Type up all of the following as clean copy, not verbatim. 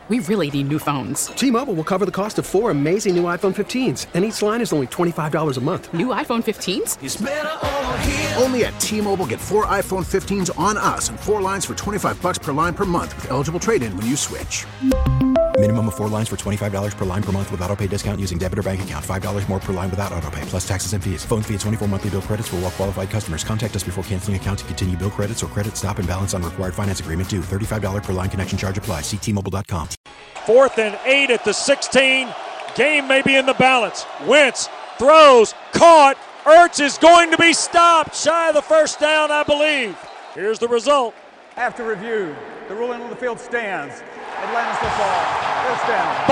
We really need new phones. T-Mobile will cover the cost of 4 amazing new iPhone 15s, and each line is only $25 a month. New iPhone 15s? It's better over here. Only at T-Mobile, get 4 iPhone 15s on us and 4 lines for $25 per line per month with eligible trade-in when you switch. Minimum of 4 lines for $25 per line per month with autopay discount using debit or bank account. $5 more per line without autopay, plus taxes and fees. Phone fee at 24 monthly bill credits for well-qualified customers. Contact us before canceling account to continue bill credits or credit stop and balance on required finance agreement due. $35 per line connection charge applies. See T-Mobile.com. 4th and 8 at the 16. Game may be in the balance. Wentz throws, caught. Ertz is going to be stopped. Shy of the first down, I believe. Here's the result. After review, the ruling on the field stands. Atlanta's football. First down.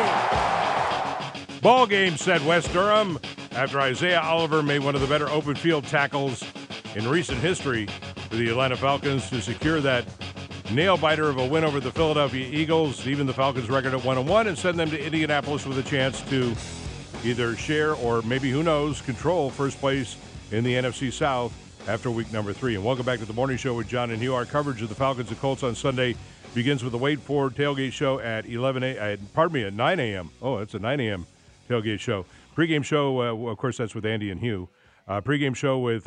Ball game. Ball game, said Wes Durham, after Isaiah Oliver made one of the better open field tackles in recent history for the Atlanta Falcons to secure that nail-biter of a win over the Philadelphia Eagles, even the Falcons' record at 1-1, and send them to Indianapolis with a chance to either share or maybe, who knows, control first place in the NFC South after week number 3. And welcome back to the Morning Show with John and Hugh. Our coverage of the Falcons and Colts on Sunday begins with the Wade Ford tailgate show at 9 a.m. Oh, it's a 9 a.m. tailgate show. Pre-game show, of course, that's with Andy and Hugh. Pre-game show with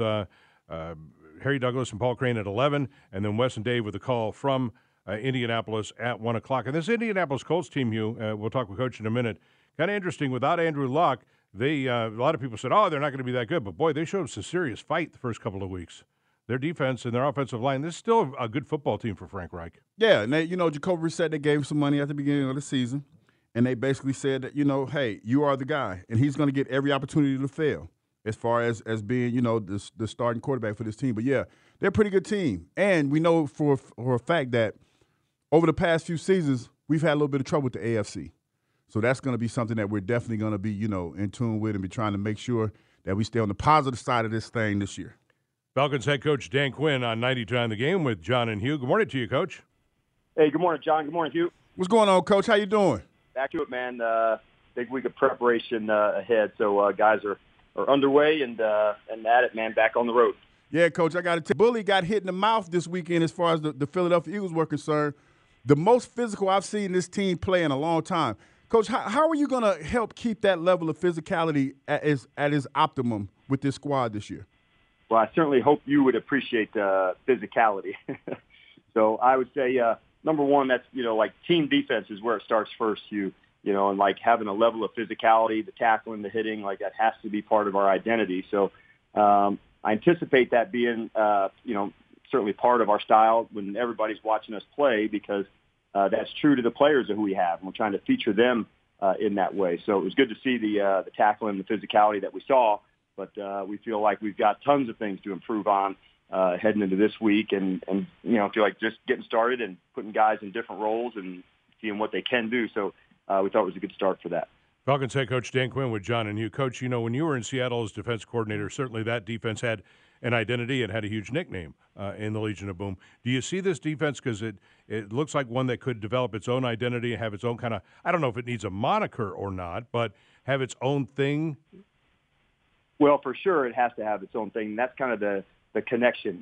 Harry Douglas and Paul Crane at 11, and then Wes and Dave with a call from Indianapolis at 1 o'clock. And this Indianapolis Colts team, Hugh, we'll talk with Coach in a minute, kind of interesting. Without Andrew Luck, they a lot of people said, they're not going to be that good. But, boy, they showed us a serious fight the first couple of weeks. Their defense and their offensive line, this is still a good football team for Frank Reich. Yeah, and they, Jacoby said they gave him some money at the beginning of the season, and they basically said that, hey, you are the guy, and he's going to get every opportunity to fail as far as being, the starting quarterback for this team. But, yeah, they're a pretty good team. And we know for a fact that over the past few seasons, we've had a little bit of trouble with the AFC. So that's going to be something that we're definitely going to be, in tune with and be trying to make sure that we stay on the positive side of this thing this year. Falcons head coach Dan Quinn on 92.9 The Game with John and Hugh. Good morning to you, Coach. Hey, good morning, John. Good morning, Hugh. What's going on, Coach? How you doing? Back to it, man. Big week of preparation ahead. So guys are underway and at it, man. Back on the road. Yeah, Coach, I got to tell you, Bully got hit in the mouth this weekend as far as the Philadelphia Eagles were concerned. The most physical I've seen this team play in a long time. Coach, how are you going to help keep that level of physicality at its optimum with this squad this year? Well, I certainly hope you would appreciate physicality. So I would say, number one, that's, like team defense is where it starts first, and like having a level of physicality, the tackling, the hitting, like that has to be part of our identity. So I anticipate that being, certainly part of our style when everybody's watching us play because that's true to the players of who we have. And we're trying to feature them in that way. So it was good to see the tackling and the physicality that we saw. But we feel like we've got tons of things to improve on heading into this week and feel like just getting started and putting guys in different roles and seeing what they can do. So we thought it was a good start for that. Falcons head coach Dan Quinn with John and Hugh. Coach, when you were in Seattle as defense coordinator, certainly that defense had an identity and had a huge nickname in the Legion of Boom. Do you see this defense, because it looks like one that could develop its own identity and have its own kind of, I don't know if it needs a moniker or not, but have its own thing? Well, for sure, it has to have its own thing. That's kind of the connection,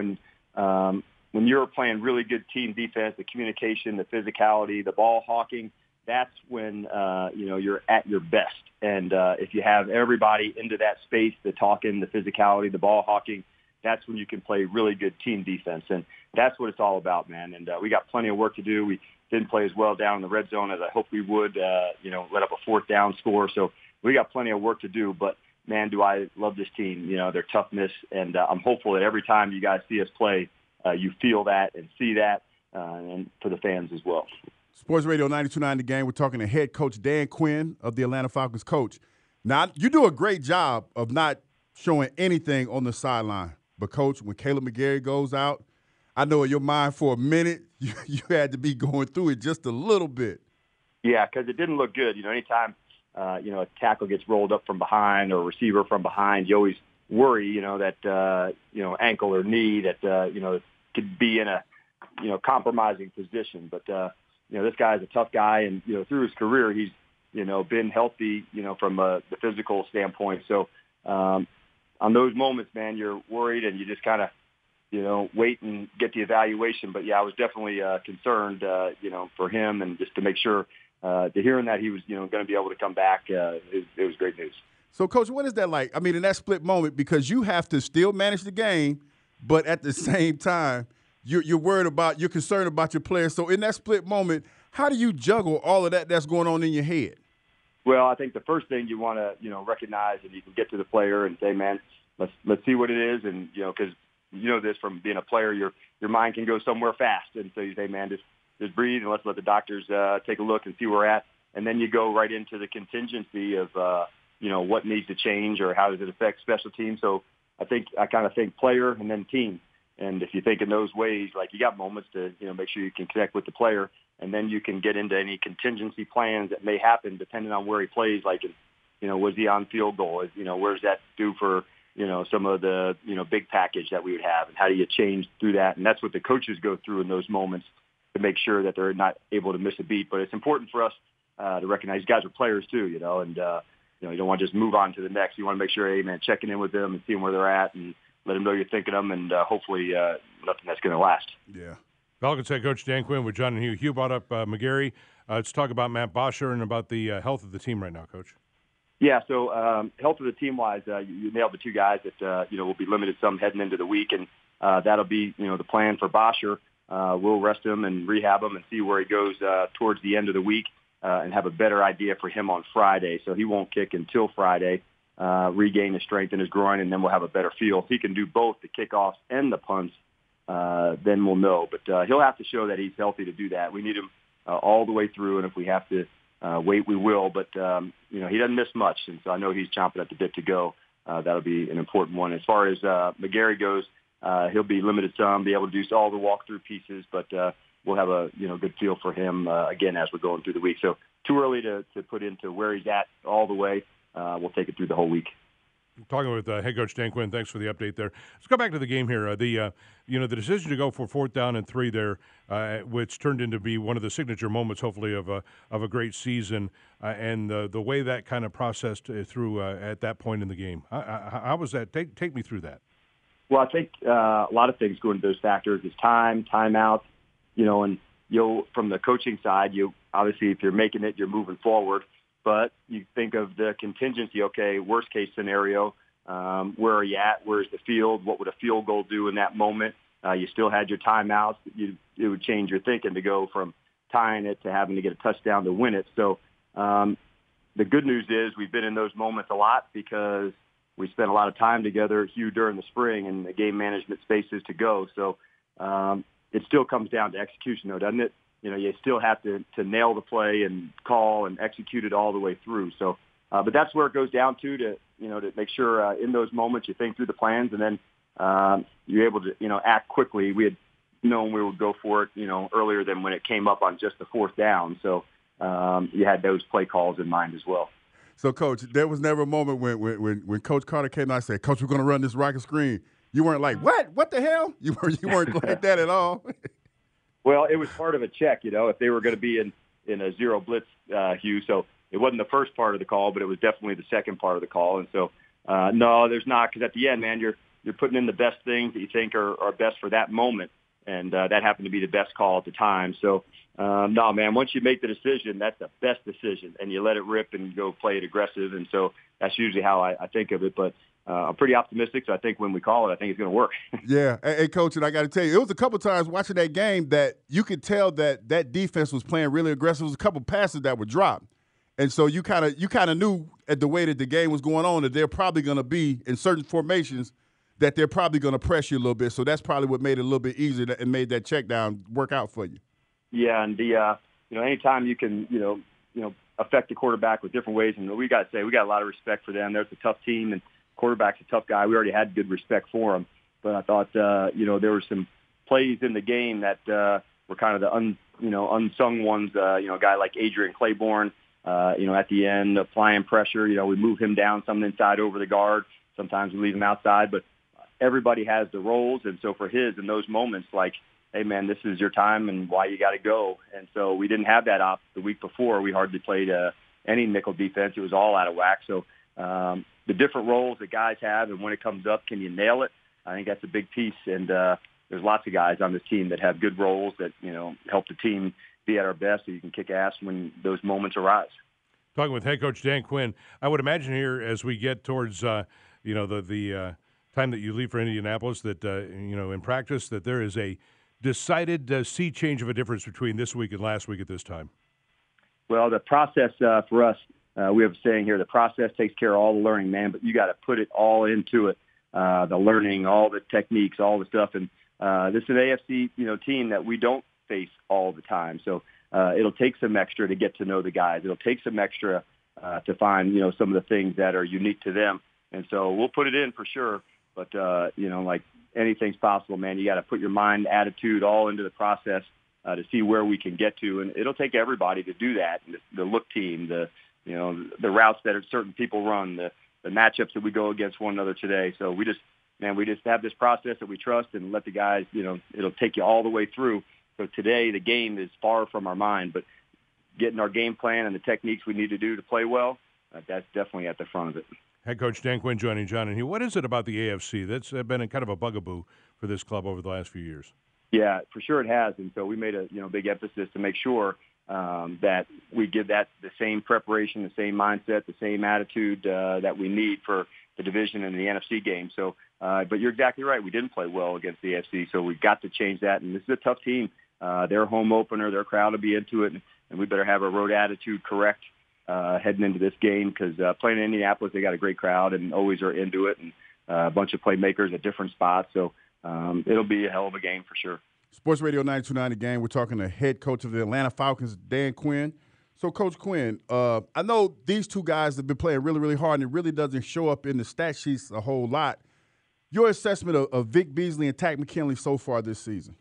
when you're playing really good team defense, the communication, the physicality, the ball hawking, that's when, you're at your best. And if you have everybody into that space, the talking, the physicality, the ball hawking, that's when you can play really good team defense. And that's what it's all about, man. And we got plenty of work to do. We didn't play as well down in the red zone as I hoped we would, let up a fourth down score. So we got plenty of work to do. But, man, do I love this team, their toughness. And I'm hopeful that every time you guys see us play, you feel that and see that, and for the fans as well. Sports Radio 92.9 The Game. We're talking to head coach Dan Quinn of the Atlanta Falcons. Coach, now you do a great job of not showing anything on the sideline. But, Coach, when Caleb McGarry goes out, I know in your mind for a minute you had to be going through it just a little bit. Yeah, because it didn't look good. Anytime a tackle gets rolled up from behind or a receiver from behind, you always worry, that ankle or knee that could be in a compromising position. But this guy is a tough guy, and through his career he's been healthy, from the physical standpoint. So on those moments, man, you're worried and you just kind of wait and get the evaluation. But, yeah, I was definitely concerned, for him and just to make sure to hearing that he was, going to be able to come back, it was great news. So, Coach, what is that like? I mean, in that split moment, because you have to still manage the game, but at the same time, you're concerned about your players. So in that split moment, how do you juggle all of that's going on in your head? Well, I think the first thing you want to, recognize, and you can get to the player and say, man, let's see what it is. And, because this from being a player, your mind can go somewhere fast. And so you say, man, just breathe and let's let the doctors take a look and see where we're at. And then you go right into the contingency of, what needs to change or how does it affect special teams. So I kind of think player and then team. And if you think in those ways, like you got moments to, make sure you can connect with the player, and then you can get into any contingency plans that may happen depending on where he plays. Like, was he on field goal? Where's that do for, some of the, big package that we would have, and how do you change through that? And that's what the coaches go through in those moments to make sure that they're not able to miss a beat. But it's important for us to recognize guys are players too, and, you don't want to just move on to the next. You want to make sure, hey, man, checking in with them and seeing where they're at and let them know you're thinking of them, and hopefully nothing that's going to last. Yeah. Falcons head coach Dan Quinn with John and Hugh. Hugh brought up McGarry. Let's talk about Matt Bosher and about the health of the team right now, Coach. Yeah, so health of the team-wise, you nailed the two guys that, will be limited some heading into the week, and that'll be, the plan for Bosher. We'll rest him and rehab him and see where he goes towards the end of the week and have a better idea for him on Friday. So he won't kick until Friday. Regain his strength in his groin, and then we'll have a better feel. If he can do both the kickoffs and the punts, then we'll know. But he'll have to show that he's healthy to do that. We need him all the way through, and if we have to wait, we will. But, he doesn't miss much, and so I know he's chomping at the bit to go. That'll be an important one. As far as McGarry goes, he'll be limited some, be able to do all the walkthrough pieces, but we'll have a good feel for him, again, as we're going through the week. So too early to put into where he's at all the way. We'll take it through the whole week. Talking with head coach Dan Quinn. Thanks for the update there. Let's go back to the game here. The decision to go for 4th down and 3 there, which turned into be one of the signature moments, hopefully, of a great season, and the way that kind of processed through at that point in the game. How was that? Take me through that. Well, I think a lot of things go into those factors. Is timeout, and from the coaching side, obviously if you're making it, you're moving forward. But you think of the contingency, okay, worst case scenario, where are you at? Where's the field? What would a field goal do in that moment? You still had your timeouts. It would change your thinking to go from tying it to having to get a touchdown to win it. So the good news is we've been in those moments a lot because we spent a lot of time together, Hugh, during the spring and the game management spaces to go. So it still comes down to execution, though, doesn't it? You still have to nail the play and call and execute it all the way through. So, but that's where it goes down to make sure in those moments you think through the plans and then you're able to, act quickly. We had known we would go for it, earlier than when it came up on just the 4th down. So you had those play calls in mind as well. So, Coach, there was never a moment when Coach Carter came out and said, Coach, we're going to run this rocket screen. You weren't like, what? What the hell? You weren't like that at all. Well, it was part of a check, if they were going to be in a zero blitz, Hugh. So it wasn't the first part of the call, but it was definitely the second part of the call. And so, no, there's not, because at the end, man, you're putting in the best things that you think are best for that moment. And that happened to be the best call at the time. So, no, man, once you make the decision, that's the best decision. And you let it rip and go play it aggressive. And so that's usually how I think of it. But I'm pretty optimistic, so I think when we call it, I think it's going to work. Yeah. Hey, Coach, and I got to tell you, it was a couple times watching that game that you could tell that defense was playing really aggressive. There was a couple passes that were dropped. And so you kind of knew at the way that the game was going on that they're probably going to be in certain formations that they're probably going to press you a little bit. So that's probably what made it a little bit easier and made that check down work out for you. Yeah, and anytime you can, affect the quarterback with different ways, and we got to say we got a lot of respect for them. They're a tough team, and quarterback's a tough guy. We already had good respect for him, but I thought there were some plays in the game that were kind of the unsung ones. A guy like Adrian Claiborne, at the end applying pressure. We move him down some inside over the guard. Sometimes we leave him outside, but everybody has the roles, and so for his in those moments, like, hey man, this is your time and why you got to go. And so we didn't have that op the week before. We hardly played any nickel defense. It was all out of whack. So the different roles that guys have, and when it comes up, can you nail it? I think that's a big piece. And there's lots of guys on this team that have good roles that, help the team be at our best so you can kick ass when those moments arise. Talking with head coach Dan Quinn, I would imagine here as we get towards, the time that you leave for Indianapolis that, in practice that there is a decided sea change of a difference between this week and last week at this time. Well, the process for us, we have a saying here, the process takes care of all the learning, man, but you got to put it all into it, the learning, all the techniques, all the stuff. And this is an AFC, team that we don't face all the time. So it'll take some extra to get to know the guys. It'll take some extra to find, some of the things that are unique to them. And so we'll put it in for sure. But, like anything's possible, man, you got to put your mind, attitude all into the process to see where we can get to. And it'll take everybody to do that. The look team, the routes that certain people run, the matchups that we go against one another today. So we just have this process that we trust and let the guys, it'll take you all the way through. So today the game is far from our mind, but getting our game plan and the techniques we need to do to play well, that's definitely at the front of it. Head coach Dan Quinn joining John and Hugh. What is it about the AFC that's been kind of a bugaboo for this club over the last few years? Yeah, for sure it has. And so we made a big emphasis to make sure that we give that the same preparation, the same mindset, the same attitude that we need for the division and the NFC game. So, but you're exactly right. We didn't play well against the AFC, so we've got to change that. And this is a tough team. Their home opener, their crowd will be into it, and we better have our road attitude correct heading into this game because playing in Indianapolis, they got a great crowd and always are into it, and a bunch of playmakers at different spots. So it'll be a hell of a game for sure. Sports Radio 92.9 The Game. We're talking to head coach of the Atlanta Falcons, Dan Quinn. So, Coach Quinn, I know these two guys have been playing really, really hard, and it really doesn't show up in the stat sheets a whole lot. Your assessment of Vic Beasley and Takk McKinley so far this season?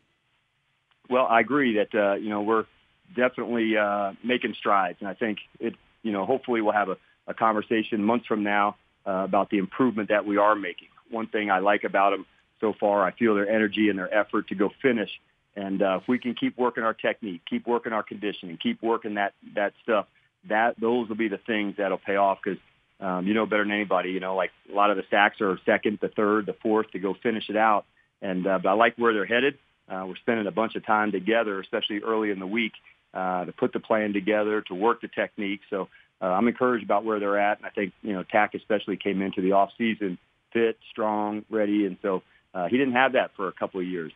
Well, I agree that, we're definitely making strides, and I think it, hopefully we'll have a conversation months from now about the improvement that we are making. One thing I like about them so far, I feel their energy and their effort to go finish. And if we can keep working our technique, keep working our conditioning, keep working that stuff, those will be the things that'll pay off because, better than anybody, like a lot of the sacks are second, the third, the fourth to go finish it out. And but I like where they're headed. We're spending a bunch of time together, especially early in the week, to put the plan together, to work the technique. So I'm encouraged about where they're at. And I think, Takk especially came into the offseason fit, strong, ready. And so he didn't have that for a couple of years,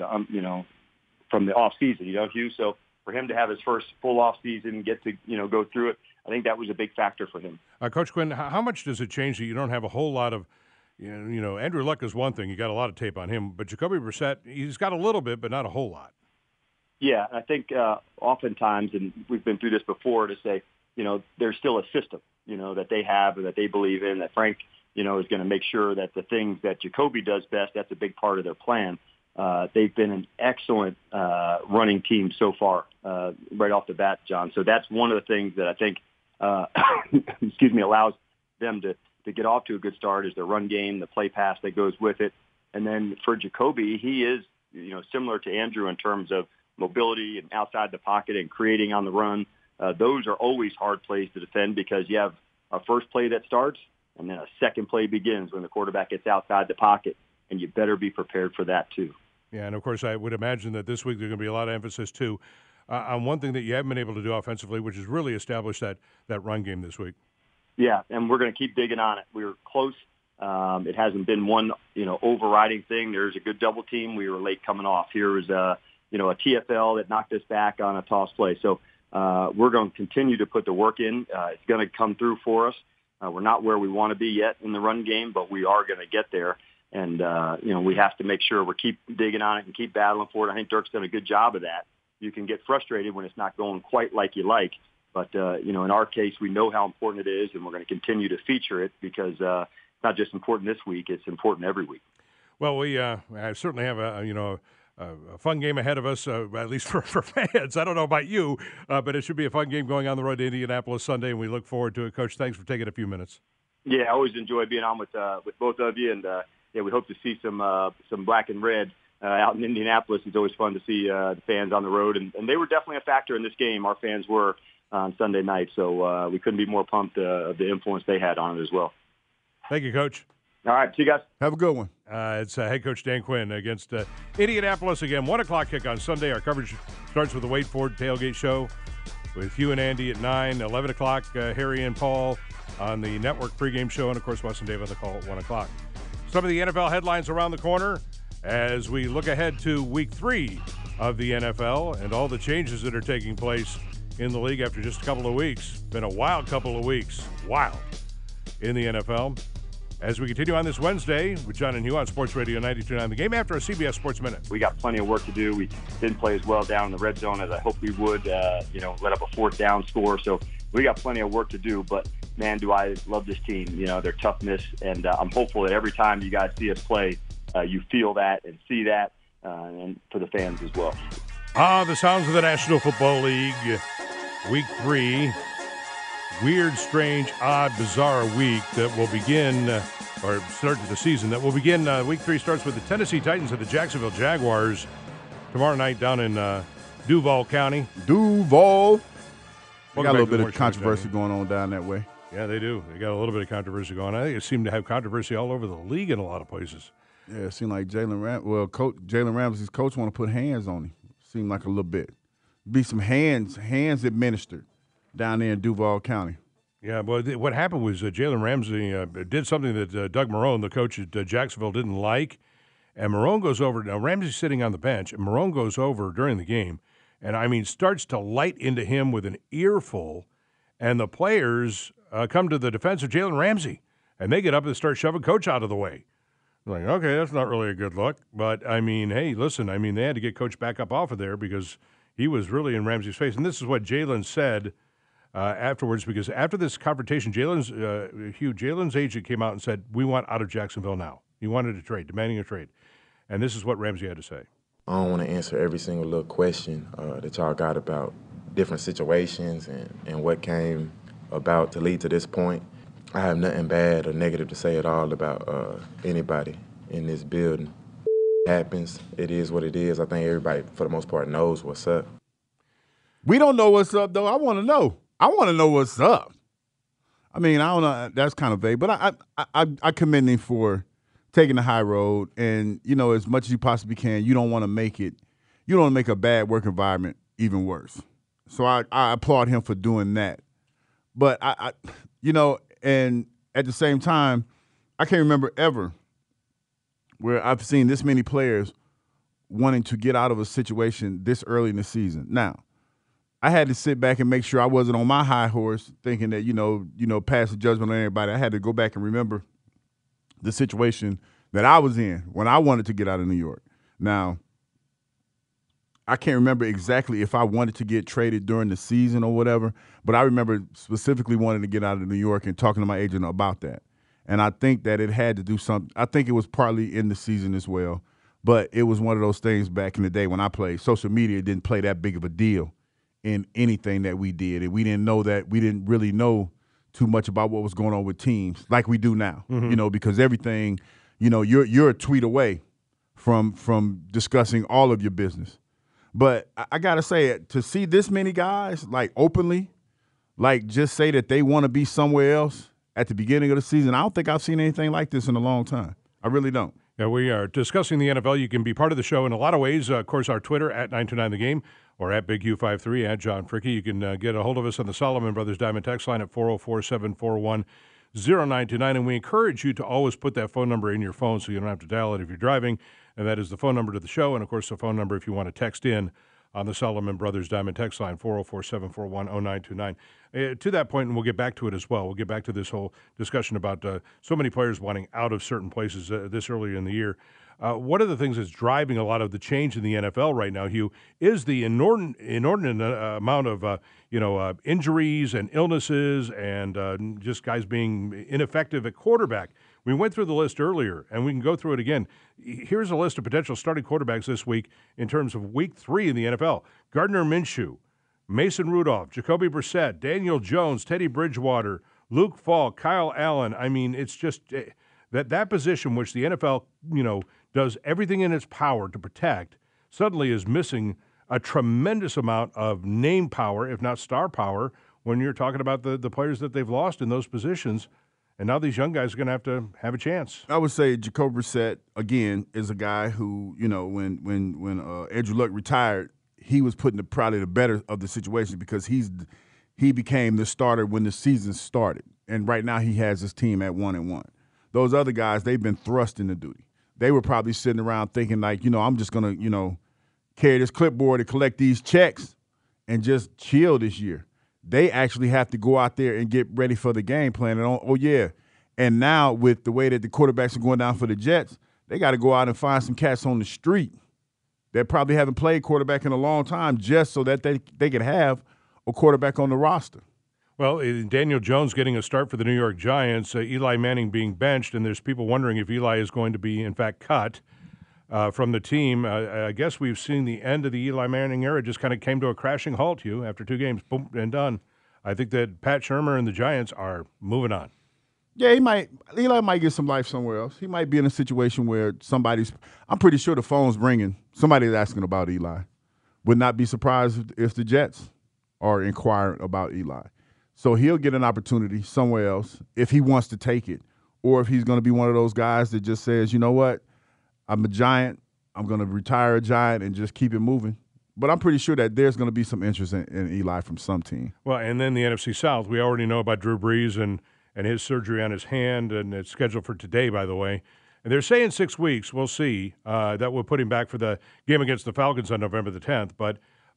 from the off season, Hugh. So for him to have his first full off season, get to, go through it, I think that was a big factor for him. Coach Quinn, how much does it change that you don't have a whole lot of, Andrew Luck is one thing. You got a lot of tape on him, but Jacoby Brissett, he's got a little bit, but not a whole lot. Yeah, I think oftentimes, and we've been through this before, to say, there's still a system, that they have or that they believe in, that Frank, is going to make sure that the things that Jacoby does best, that's a big part of their plan. They've been an excellent running team so far, right off the bat, John. So that's one of the things that I think, allows them to get off to a good start is the run game, the play pass that goes with it. And then for Jacoby, he is, similar to Andrew in terms of mobility and outside the pocket and creating on the run. Those are always hard plays to defend because you have a first play that starts and then a second play begins when the quarterback gets outside the pocket, and you better be prepared for that too. Yeah, and of course I would imagine that this week there's going to be a lot of emphasis too on one thing that you haven't been able to do offensively, which is really establish that run game this week. Yeah, and we're going to keep digging on it. We were close. It hasn't been one, overriding thing. There's a good double team. We were late coming off. Here was a TFL that knocked us back on a toss play. So we're going to continue to put the work in. It's going to come through for us. We're not where we want to be yet in the run game, but we are going to get there. And, we have to make sure we keep digging on it and keep battling for it. I think Dirk's done a good job of that. You can get frustrated when it's not going quite like you like. But, in our case, we know how important it is, and we're going to continue to feature it because it's not just important this week, it's important every week. Well, we certainly have a fun game ahead of us, at least for fans. I don't know about you, but it should be a fun game going on the road to Indianapolis Sunday, and we look forward to it. Coach, thanks for taking a few minutes. Yeah, I always enjoy being on with both of you, and we hope to see some black and red out in Indianapolis. It's always fun to see the fans on the road, and they were definitely a factor in this game. Our fans were on Sunday night, so we couldn't be more pumped of the influence they had on it as well. Thank you, Coach. All right, see you guys. Have a good one. It's head coach Dan Quinn against Indianapolis again. 1 o'clock kick on Sunday. Our coverage starts with the Wade Ford Tailgate Show with Hugh and Andy at 9. 11 o'clock, Harry and Paul on the network pregame show. And, of course, Wes and Dave on the call at 1 o'clock. Some of the NFL headlines around the corner as we look ahead to Week 3 of the NFL and all the changes that are taking place in the league after just a couple of weeks. Been a wild couple of weeks. Wild in the NFL. As we continue on this Wednesday with John and Hugh on Sports Radio 92.9 The Game after a CBS Sports Minute. We got plenty of work to do. We didn't play as well down in the red zone as I hoped we would, let up a fourth down score. So we got plenty of work to do. But, man, do I love this team. Their toughness. And I'm hopeful that every time you guys see us play, you feel that and see that, and for the fans as well. The sounds of the National Football League. Week 3. Weird, strange, odd, bizarre week that will begin, or start the season, that will begin. Week 3 starts with the Tennessee Titans and the Jacksonville Jaguars tomorrow night down in Duval County. Duval. They got a little bit of controversy going on down that way. Yeah, they do. They got a little bit of controversy going on. I think it seemed to have controversy all over the league in a lot of places. Yeah, it seemed like Jalen Ramsey's coach want to put hands on him. Seemed like a little bit. Be some hands administered down there in Duval County. Yeah, but what happened was Jalen Ramsey did something that Doug Marrone, the coach at Jacksonville, didn't like. And Marrone goes over. Now, Ramsey's sitting on the bench, and Marrone goes over during the game and, starts to light into him with an earful. And the players come to the defense of Jalen Ramsey, and they get up and start shoving Coach out of the way. Like, okay, that's not really a good look. But, hey, listen, they had to get Coach back up off of there because he was really in Ramsey's face. And this is what Jalen said afterwards, because after this confrontation, Jalen's agent came out and said, we want out of Jacksonville now. He wanted a trade, demanding a trade. And this is what Ramsey had to say. I don't want to answer every single little question that y'all got about different situations and what came about to lead to this point. I have nothing bad or negative to say at all about anybody in this building. Happens. It is what it is. I think everybody, for the most part, knows what's up. We don't know what's up, though. I want to know. I want to know what's up. I don't know. That's kind of vague, but I commend him for taking the high road. And, as much as you possibly can, you don't want to make a bad work environment even worse. So I applaud him for doing that. But, and at the same time, I can't remember ever where I've seen this many players wanting to get out of a situation this early in the season. Now, I had to sit back and make sure I wasn't on my high horse thinking that, pass the judgment on everybody. I had to go back and remember the situation that I was in when I wanted to get out of New York. Now, I can't remember exactly if I wanted to get traded during the season or whatever, but I remember specifically wanting to get out of New York and talking to my agent about that. And I think that it had to do something. I think it was partly in the season as well, but it was one of those things back in the day when I played. Social media didn't play that big of a deal in anything that we did. And we didn't really know too much about what was going on with teams like we do now, because everything, you're a tweet away from discussing all of your business. But I got to say, to see this many guys, openly, just say that they want to be somewhere else at the beginning of the season, I don't think I've seen anything like this in a long time. I really don't. Yeah, we are discussing the NFL. You can be part of the show in a lot of ways. Of course, our Twitter, at 929TheGame, or at BigU53, at John Fricky. You can get a hold of us on the Solomon Brothers Diamond text line at 404-741-0929. And we encourage you to always put that phone number in your phone so you don't have to dial it if you're driving. And that is the phone number to the show. And, of course, the phone number if you want to text in on the Solomon Brothers Diamond text line, 404-741-0929. To that point, and we'll get back to it as well, we'll get back to this whole discussion about so many players wanting out of certain places this early in the year. One of the things that's driving a lot of the change in the NFL right now, Hugh, is the inordinate amount of injuries and illnesses and just guys being ineffective at quarterback. We went through the list earlier, and we can go through it again. Here's a list of potential starting quarterbacks this week in terms of Week 3 in the NFL. Gardner Minshew, Mason Rudolph, Jacoby Brissett, Daniel Jones, Teddy Bridgewater, Luke Falk, Kyle Allen. It's just that position which the NFL, does everything in its power to protect, suddenly is missing a tremendous amount of name power, if not star power, when you're talking about the players that they've lost in those positions. And now these young guys are going to have a chance. I would say Jacoby Brissett, again, is a guy who, when Andrew Luck retired, he was putting probably the better of the situation because he became the starter when the season started. And right now he has his team at 1-1. Those other guys, they've been thrust into duty. They were probably sitting around thinking like, I'm just going to, carry this clipboard and collect these checks and just chill this year. They actually have to go out there and get ready for the game plan. And now with the way that the quarterbacks are going down for the Jets, they got to go out and find some cats on the street that probably haven't played quarterback in a long time just so that they could have a quarterback on the roster. Well, Daniel Jones getting a start for the New York Giants, Eli Manning being benched, and there's people wondering if Eli is going to be, in fact, cut from the team. I guess we've seen the end of the Eli Manning era just kind of came to a crashing halt, Hugh, after 2 games, boom, and done. I think that Pat Shurmur and the Giants are moving on. Yeah, Eli might get some life somewhere else. He might be in a situation where I'm pretty sure the phone's ringing. Somebody's asking about Eli. Would not be surprised if the Jets are inquiring about Eli. So he'll get an opportunity somewhere else if he wants to take it, or if he's going to be one of those guys that just says, you know what, I'm a Giant, I'm going to retire a Giant and just keep it moving. But I'm pretty sure that there's going to be some interest in Eli from some team. Well, and then the NFC South, we already know about Drew Brees and his surgery on his hand, and it's scheduled for today, by the way. And they're saying 6 weeks. We'll see. That will put him back for the game against the Falcons on November the 10th. But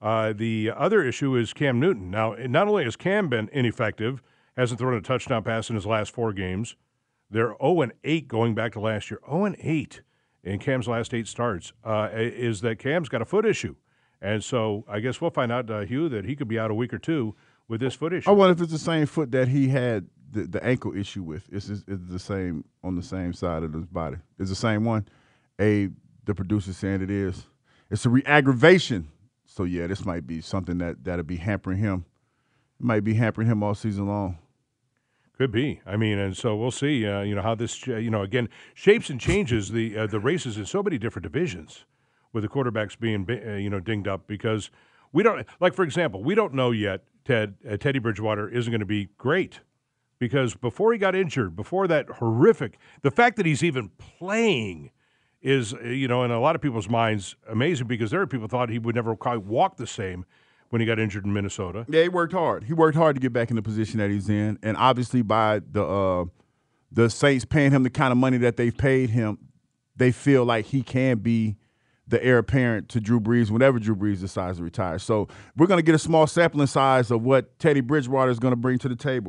the other issue is Cam Newton. Now, not only has Cam been ineffective, hasn't thrown a touchdown pass in his last 4 games, they're 0-8 going back to last year. 0-8 in Cam's last 8 starts, is that Cam's got a foot issue. And so I guess we'll find out, Hugh, that he could be out a week or 2 with this foot issue. I wonder if it's the same foot that he had the ankle issue with. It's the same on the same side of his body. It's the same one. The producer saying it is. It's a re-aggravation. So, yeah, this might be something that'll be hampering him. It might be hampering him all season long. Could be. I mean, and so we'll see, how this, again, shapes and changes the races in so many different divisions with the quarterbacks being, dinged up because we don't, like, for example, we don't know yet, Teddy Bridgewater isn't going to be great because before he got injured, before that horrific, the fact that he's even playing is, in a lot of people's minds, amazing because there are people who thought he would never quite walk the same when he got injured in Minnesota. Yeah, he worked hard. He worked hard to get back in the position that he's in, and obviously by the Saints paying him the kind of money that they've paid him, they feel like he can be the heir apparent to Drew Brees whenever Drew Brees decides to retire. So we're going to get a small sampling size of what Teddy Bridgewater is going to bring to the table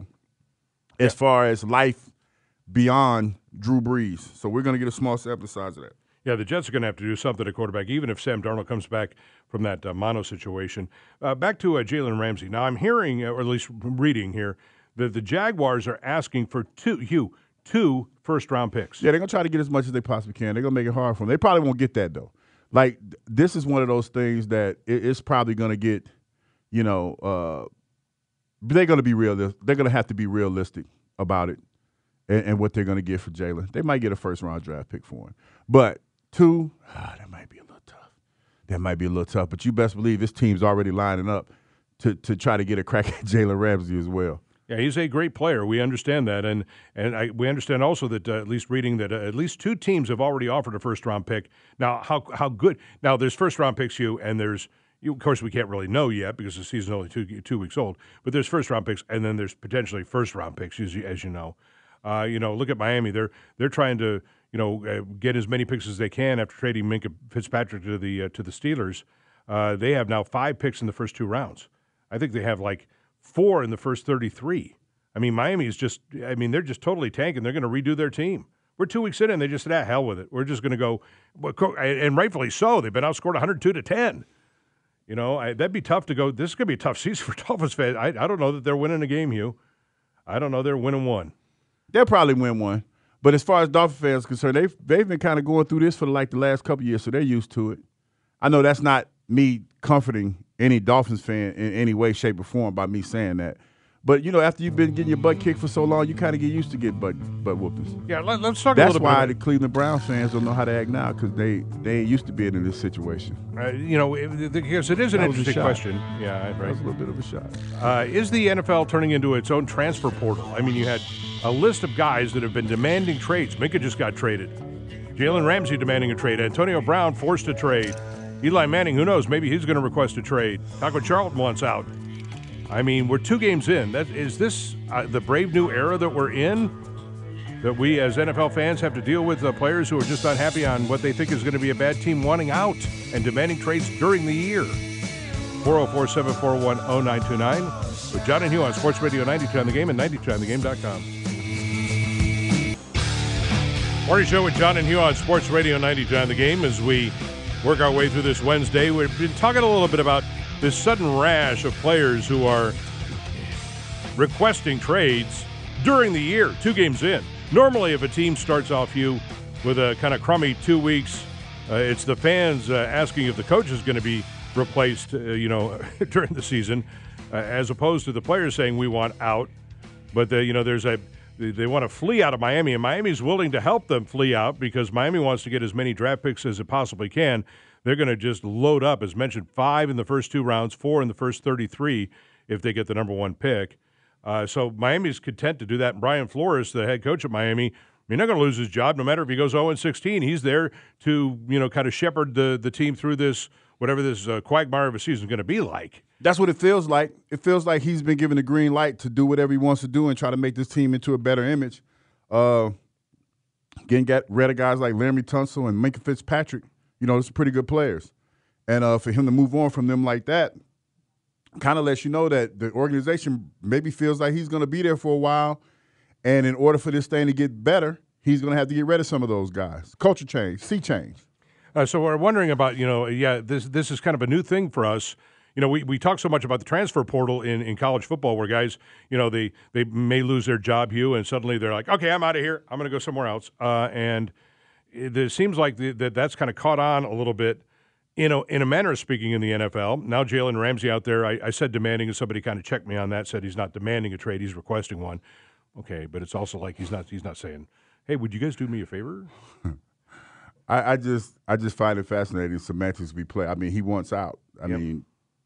as far as life beyond Drew Brees. So we're going to get a small sampling size of that. Yeah, the Jets are going to have to do something at quarterback, even if Sam Darnold comes back from that mono situation. Back to Jalen Ramsey. Now, I'm hearing, or at least reading here, that the Jaguars are asking for two first-round picks. Yeah, they're going to try to get as much as they possibly can. They're going to make it hard for them. They probably won't get that, though. Like, this is one of those things that it's probably going to get, they're going to be real. They're going to have to be realistic about it and what they're going to get for Jalen. They might get a first-round draft pick for him. But 2, that might be a little tough. That might be a little tough. But you best believe this team's already lining up to try to get a crack at Jalen Ramsey as well. Yeah, he's a great player. We understand that. And we understand also that, at least reading that at least 2 teams have already offered a first-round pick. Now, how good – now, there's first-round picks, Hugh, and there's – of course, we can't really know yet because the season's only 2 weeks old. But there's first-round picks, and then there's potentially first-round picks, as you know. Look at Miami. They're trying to – get as many picks as they can after trading Minkah Fitzpatrick to the Steelers. They have now 5 picks in the first 2 rounds. I think they have like 4 in the first 33. I mean, Miami is they're just totally tanking. They're going to redo their team. We're 2 weeks in, and they just said, hell with it. We're just going to go, and rightfully so. They've been outscored 102-10. That'd be tough to go. This is going to be a tough season for Dolphins fans. I don't know that they're winning a game, Hugh. I don't know they're winning one. They'll probably win one. But as far as Dolphins fans are concerned, they've been kind of going through this for the last couple of years, so they're used to it. I know that's not me comforting any Dolphins fan in any way, shape, or form by me saying that. But, after you've been getting your butt kicked for so long, you kind of get used to getting butt whoopings. Yeah, let's talk a little bit. That's why the Cleveland Browns fans don't know how to act now because they ain't used to being in this situation. Because it is an interesting question. Yeah, right. That was a little bit of a shot. Is the NFL turning into its own transfer portal? I mean, you had a list of guys that have been demanding trades. Minkah just got traded. Jalen Ramsey demanding a trade. Antonio Brown forced a trade. Eli Manning, who knows, maybe he's going to request a trade. Taco Charlton wants out. I mean, we're 2 games in. Is this the brave new era that we're in? That we as NFL fans have to deal with players who are just unhappy on what they think is going to be a bad team wanting out and demanding trades during the year. 404-741-0929 with John and Hugh on Sports Radio 92 on the Game and 92onthegame.com. Morning show with John and Hugh on Sports Radio 92 on the Game as we work our way through this Wednesday. We've been talking a little bit about this sudden rash of players who are requesting trades during the year, 2 games in. Normally, if a team starts off you with a kind of crummy 2 weeks, it's the fans asking if the coach is going to be replaced, during the season, as opposed to the players saying we want out. But they want to flee out of Miami, and Miami's willing to help them flee out because Miami wants to get as many draft picks as it possibly can. They're going to just load up, as mentioned, 5 in the first 2 rounds, 4 in the first 33 if they get the number 1 pick. So Miami's content to do that. And Brian Flores, the head coach of Miami, you're not going to lose his job no matter if he goes 0-16. He's there to, kind of shepherd the team through this, whatever this quagmire of a season is going to be like. That's what it feels like. It feels like he's been given the green light to do whatever he wants to do and try to make this team into a better image. Got rid of guys like Laramie Tunsil and Minkah Fitzpatrick. Those are pretty good players. And for him to move on from them like that kind of lets you know that the organization maybe feels like he's going to be there for a while. And in order for this thing to get better, he's going to have to get rid of some of those guys. Culture change, sea change. So we're wondering about, this is kind of a new thing for us. We talk so much about the transfer portal in college football where guys, they may lose their job, Hugh, and suddenly they're like, okay, I'm out of here. I'm going to go somewhere else. And it seems like that's kind of caught on a little bit, in a manner of speaking in the NFL. Now Jalen Ramsey out there, I said demanding, and somebody kind of checked me on that, said he's not demanding a trade, he's requesting one. Okay, but it's also like he's not saying, hey, would you guys do me a favor? I just find it fascinating semantics we play. I mean, he wants out. I mean,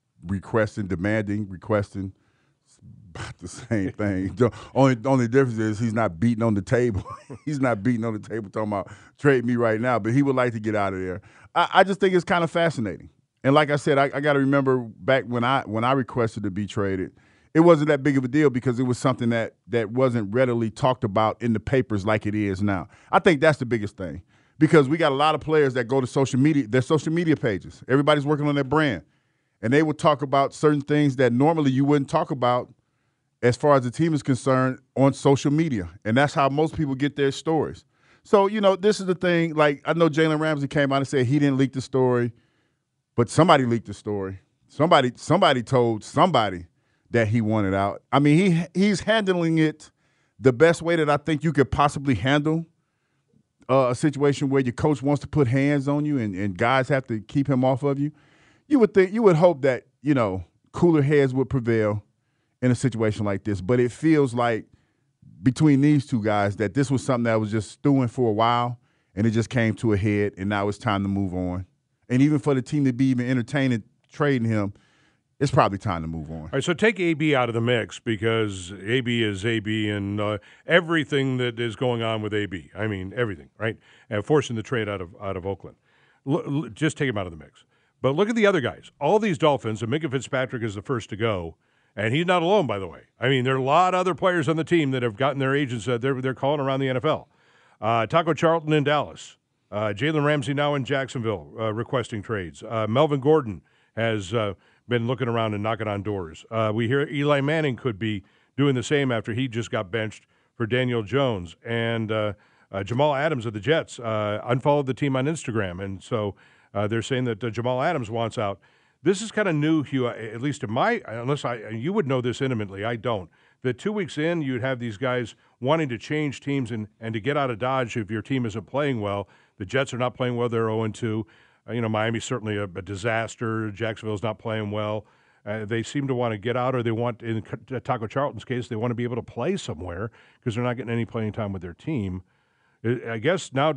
demanding, requesting, about the same thing. The only difference is he's not beating on the table. He's not beating on the table talking about trade me right now, but he would like to get out of there. I just think it's kind of fascinating. And like I said, I got to remember back when I requested to be traded, it wasn't that big of a deal because it was something that wasn't readily talked about in the papers like it is now. I think that's the biggest thing because we got a lot of players that go to social media, their social media pages. Everybody's working on their brand. And they would talk about certain things that normally you wouldn't talk about as far as the team is concerned on social media. And that's how most people get their stories. So, this is the thing. Like, I know Jalen Ramsey came out and said he didn't leak the story, but somebody leaked the story. Somebody told somebody that he wanted out. I mean, he's handling it the best way that I think you could possibly handle a situation where your coach wants to put hands on you and guys have to keep him off of you. You would hope that, cooler heads would prevail in a situation like this. But it feels like between these two guys that this was something that was just stewing for a while and it just came to a head and now it's time to move on. And even for the team to be even entertaining trading him, it's probably time to move on. All right, so take AB out of the mix because AB is AB and everything that is going on with AB. I mean, everything, right? And forcing the trade out of Oakland. Just take him out of the mix. But look at the other guys. All these Dolphins, and Minkah Fitzpatrick is the first to go, and he's not alone, by the way. I mean, there are a lot of other players on the team that have gotten their agents. They're calling around the NFL. Taco Charlton in Dallas. Jalen Ramsey now in Jacksonville requesting trades. Melvin Gordon has been looking around and knocking on doors. We hear Eli Manning could be doing the same after he just got benched for Daniel Jones. And Jamal Adams of the Jets unfollowed the team on Instagram. And so they're saying that Jamal Adams wants out. This is kind of new, Hugh, at least you would know this intimately. I don't. That 2 weeks in, you'd have these guys wanting to change teams and to get out of Dodge if your team isn't playing well. The Jets are not playing well. They're 0-2. Miami's certainly a disaster. Jacksonville's not playing well. They seem to want to get out, or they want, in Taco Charlton's case, they want to be able to play somewhere because they're not getting any playing time with their team. I guess now,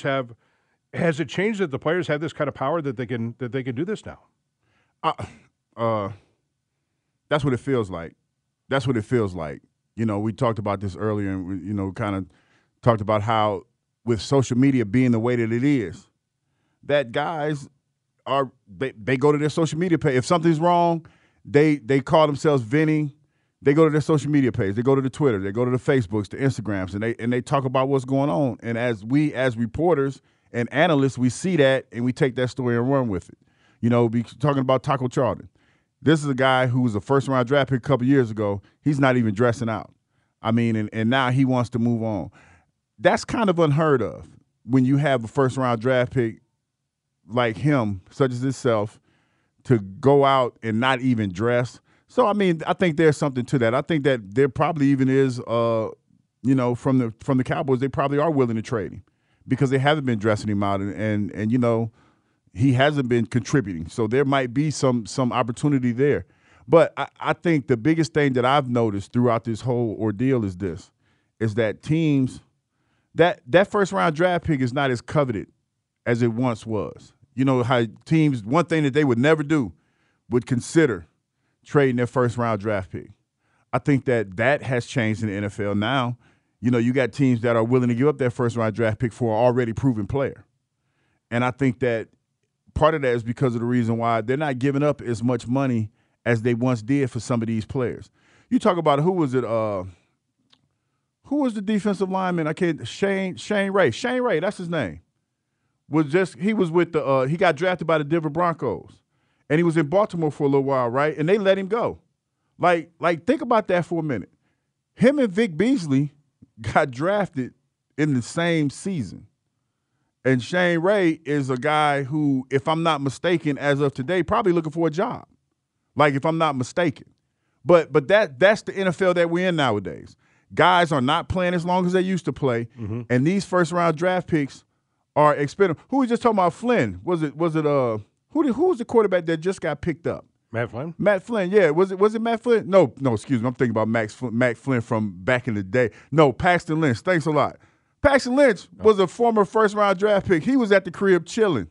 has it changed that the players have this kind of power that they can do this now? That's what it feels like. That's what it feels like. You know, we talked about this earlier, and we, you know, kind of talked about how with social media being the way that it is, that guys are they go to their social media page. If something's wrong, they call themselves venting. They go to their social media page. They go to the Twitter. They go to the Facebooks, the Instagrams, and they talk about what's going on. And as reporters and analysts, we see that and we take that story and run with it. You know, be talking about Taco Charlton. This is a guy who was a first-round draft pick a couple years ago. He's not even dressing out. I mean, and now he wants to move on. That's kind of unheard of when you have a first-round draft pick like him, such as himself, to go out and not even dress. So, I mean, I think there's something to that. I think that there probably even is, you know, from the Cowboys, they probably are willing to trade him because they haven't been dressing him out, and you know, he hasn't been contributing. So there might be some opportunity there. But I think the biggest thing that I've noticed throughout this whole ordeal is that teams, that first-round draft pick is not as coveted as it once was. You know how teams, one thing that they would never do would consider trading their first-round draft pick. I think that has changed in the NFL now. You know, you got teams that are willing to give up their first-round draft pick for an already proven player. And I think that part of that is because of the reason why they're not giving up as much money as they once did for some of these players. You talk about who was the defensive lineman? Shane Ray. Shane Ray, that's his name. He got drafted by the Denver Broncos. And he was in Baltimore for a little while, right? And they let him go. Like think about that for a minute. Him and Vic Beasley got drafted in the same season. And Shane Ray is a guy who, if I'm not mistaken, as of today, probably looking for a job. Like, if I'm not mistaken. But that's the NFL that we're in nowadays. Guys are not playing as long as they used to play, and these first-round draft picks are expendable. Who was just talking about Flynn? Was it who was the quarterback that just got picked up? Matt Flynn? Matt Flynn, yeah. Was it Matt Flynn? No, excuse me. I'm thinking about Matt Flynn from back in the day. No, Paxton Lynch. Thanks a lot. Paxton Lynch was a former first-round draft pick. He was at the crib chilling.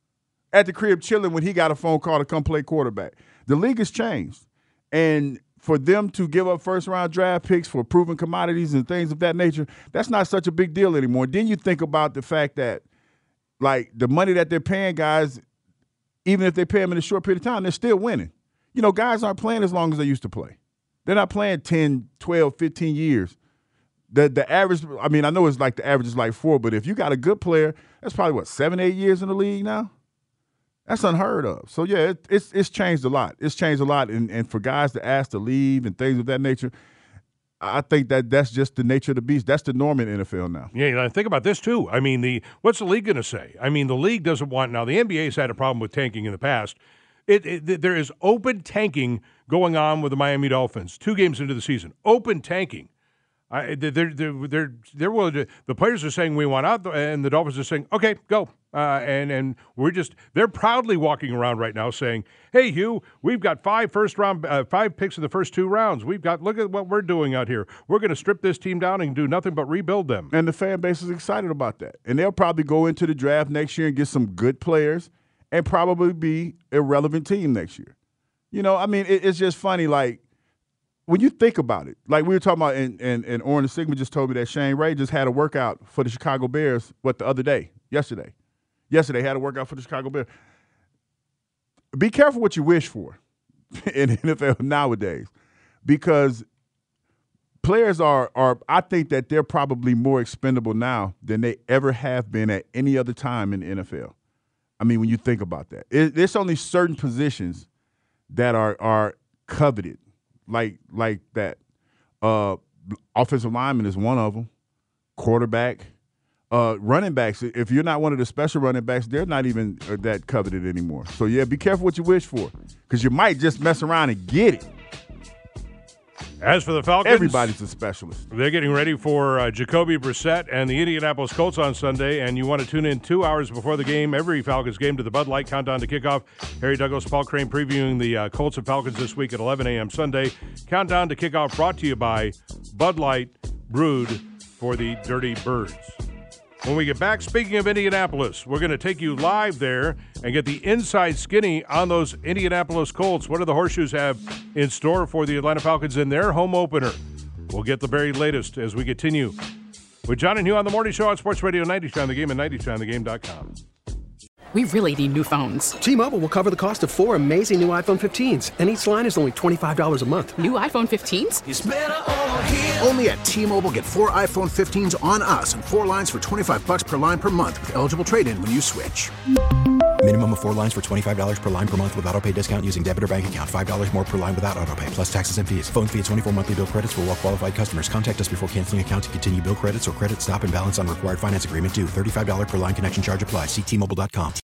When he got a phone call to come play quarterback. The league has changed. And for them to give up first-round draft picks for proven commodities and things of that nature, that's not such a big deal anymore. Then you think about the fact that, like, the money that they're paying guys, even if they pay them in a short period of time, they're still winning. You know, guys aren't playing as long as they used to play. They're not playing 10, 12, 15 years. The average, I mean, I know it's like the average is like 4, but if you got a good player, that's probably, 7, 8 years in the league now? That's unheard of. So, yeah, it's changed a lot. It's changed a lot. And for guys to ask to leave and things of that nature, I think that's just the nature of the beast. That's the norm in NFL now. Yeah, think about this, too. I mean, what's the league going to say? I mean, the league doesn't want – now, the NBA's had a problem with tanking in the past. There is open tanking going on with the Miami Dolphins 2 games into the season. Open tanking. They're willing to, the players are saying we want out, and the Dolphins are saying, okay, go. And they're proudly walking around right now saying, hey, Hugh, we've got 5 picks in the first 2 rounds. Look at what we're doing out here. We're going to strip this team down and do nothing but rebuild them. And the fan base is excited about that. And they'll probably go into the draft next year and get some good players and probably be a relevant team next year. You know, I mean, it's just funny, like, when you think about it, like we were talking about, and Oren the Sigma just told me that Shane Ray just had a workout for the Chicago Bears, yesterday. Yesterday had a workout for the Chicago Bears. Be careful what you wish for in the NFL nowadays, because players are I think that they're probably more expendable now than they ever have been at any other time in the NFL. I mean, when you think about that. There's only certain positions that are coveted. Like that. Offensive lineman is one of them. Quarterback. Running backs, if you're not one of the special running backs, they're not even that coveted anymore. So, yeah, be careful what you wish for, because you might just mess around and get it. As for the Falcons, everybody's a specialist. They're getting ready for Jacoby Brissett and the Indianapolis Colts on Sunday, and you want to tune in 2 hours before the game, every Falcons game, to the Bud Light Countdown to Kickoff. Harry Douglas, Paul Crane previewing the Colts and Falcons this week at 11 a.m. Sunday. Countdown to Kickoff brought to you by Bud Light, brewed for the Dirty Birds. When we get back, speaking of Indianapolis, we're going to take you live there and get the inside skinny on those Indianapolis Colts. What do the Horseshoes have in store for the Atlanta Falcons in their home opener? We'll get the very latest as we continue with John and Hugh on the Morning Show on Sports Radio 90 on the Game and 90onthegame.com. We really need new phones. T-Mobile will cover the cost of 4 amazing new iPhone 15s, and each line is only $25 a month. New iPhone 15s? It's better over here. Only at T-Mobile, get 4 iPhone 15s on us and 4 lines for $25 per line per month with eligible trade-in when you switch. Minimum of 4 lines for $25 per line per month with autopay discount using debit or bank account. $5 more per line without autopay, plus taxes and fees. Phone fee at 24 monthly bill credits for well-qualified customers. Contact us before canceling account to continue bill credits or credit stop and balance on required finance agreement due. $35 per line connection charge applies. See T-Mobile.com.